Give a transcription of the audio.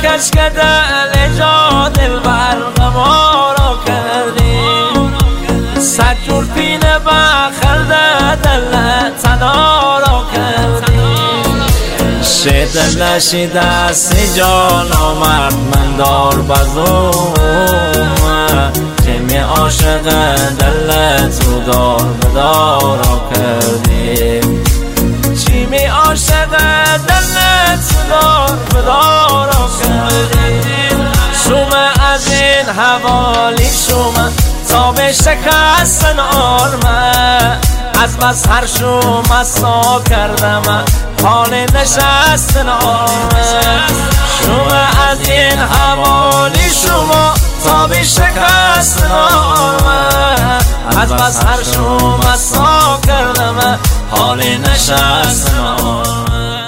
کش که دل جا دل برق ما را کردی صد جور پینه بخلده دل تنا را کردی دلشی دستی جان آمد من دار بزوم که می عاشق دل تو دار بدارا کردی چی می عاشق دل تو دار بدارا کردی شوم از این حوالی شوم تا به شکستن آرمه از بس هر شوم اصلا کردم حال نشستن آمه شما از این حوالی شما تا به شکستن آمه از بس هر شوم اصلا کردم حال نشستن آمه